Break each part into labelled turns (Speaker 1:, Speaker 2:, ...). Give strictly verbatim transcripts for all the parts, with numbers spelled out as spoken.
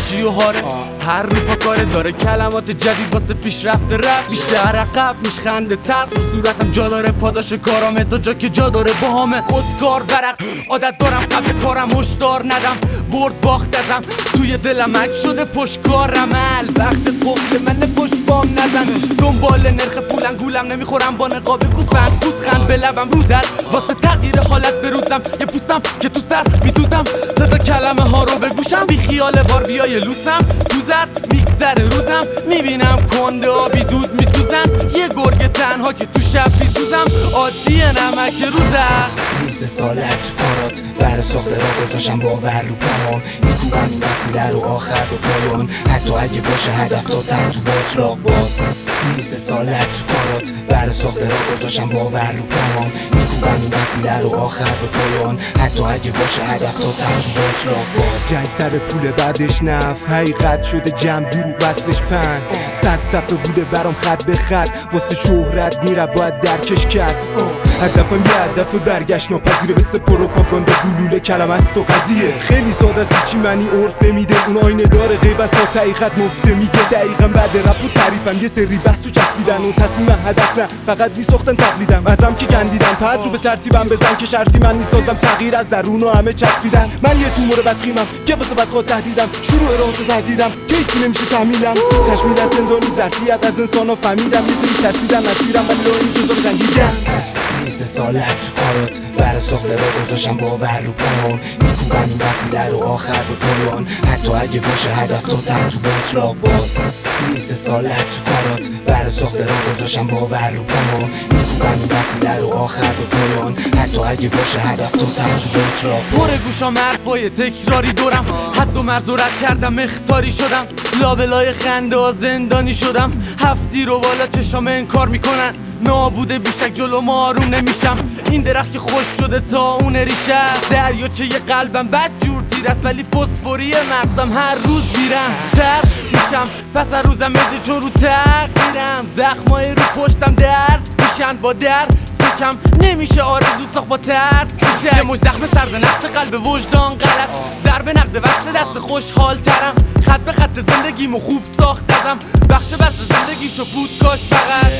Speaker 1: چی و هاره. هر رو پا کاره داره کلمات جدید واسه پیشرفت رپ. بیشتر عقب میشخنده تر تو صورتم جا داره پاداش کارامه تا جا که جا داره با همه خودکار ورق. عادت دارم قبل کارم هشدار ندم برد باخت ازم توی دلم اک شده پشت کار عمل. وقت قفل من پشت بام نزن دنبال نرخ پولم گولم نمیخورم با نقاب گوسفند پوزخند به لبم روزر واسه تغییر حالت بروزم یه پوستم که تو سر میدوزم صدا کلمه ها رو به گوشم بی خیال بار بیای لوسم تو زرد میگذره روزم میبینم کنده آبی دود میسوزن یه گرگ تنها که تو شب میسوزم عادی نمک روزم.
Speaker 2: بیست سالت تو کارات برای ساخته را گذاشم باور رو پاهم میکوبم این وسیله رو آخر به پایان حتی اگه باشه هدف دادن تو باطلاق باز. بیست سالت تو کارات برای ساخته را گذاشم باور رو پاهم میکوبم این وسیله رو آخر به پایان حتی اگه باشه هدف دادن تو باطلاق باز.
Speaker 3: جنگ سر پول بعدش نف حقیقت شده جمع دروغ وصلش پن صد صفحه بوده برام خط به خط واسه شهرت میره باید درکش کرد. هدفم یه هدف برگشت ناپذیره مثل پروپاگاندا گلوله کلم از تو قضیه خیلی ساده است چی معنی عرف نمیده اون آینه داره غیبت ها حقیقت مفته میگه دقیقا بعد رپ و تعریفم یه سری بحث و چسبیدن و تصمیم هدف نه فقط میساختن تقلیدم ازم که گندیدن پد رو به ترتیبم بزن که شرطی من میسازم تغییر از درون و همه چسبیدن من یه تومور بدخیمم که واسه بدخواد تهدیدم شروع راه تو تهدیدم که هیچی نمیشه تحمیلم تشمیل از زندانی ظرفیت از انسان ها فهمیدم یه سری ترسیدن مسیرم ولی رو این جزا جنگیدن.
Speaker 2: بیست سالت تو کارات برای ساخته را گذاشم باور رو پاهم میکوبم این وسیله رو آخر به پایان حتی اگه باشه هدف دادن تو باطلاق باز. بیست سالت تو کارات برای ساخته را گذاشم باور رو پاهم میکوبم این وسیله رو آخر به پایان حتی اگه باشه هدف دادن تو باطلاق باز.
Speaker 1: پر گوشام حرفای تکراری دورم حد و مرز و رد کردم اختاری شدم لابلای خنده ها زندانی شدم هفتی رو بالا چشام انکار میکنن نابوده بیشک جلو ما آروم نمیشم این درخت که خوش شده تا اون ریشه دریاچه یه قلبم بد جور تیر است ولی فسفوری مغزم هر روز میرم تر میشم پس هر روزم مده چون رو تغییرم زخمای رو پشتم درس میشن با در کم نمیشه آرزو ساخت با ترس میشه یه مش زخم سرد نقش قلب وجدان غلط ضرب نقد وصل دست خوشحال ترم خط به خط زندگیمو خوب ساختم بخش بخش زندگیشو بود کاش فقط.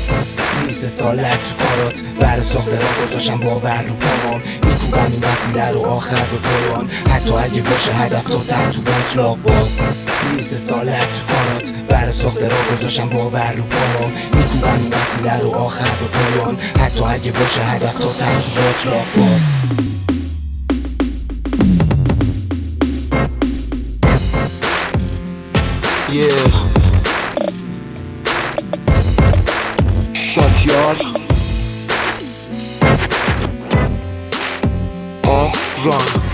Speaker 2: بیست سالت تو کارات برای ساخته را گذاشم باور رو پاهم میکوبم این وسیله رو آخر به پایان حتی اگه باشه هدف دادن تو باطلاق باز. بیست سالت تو کارات برای ساخته را گذاشم باور رو پاهم میکوبم این وسیله رو آخر به پایان حتی اگه باشه هدف دادن تو باطلاق باز.
Speaker 3: Yeah. ساتیار آران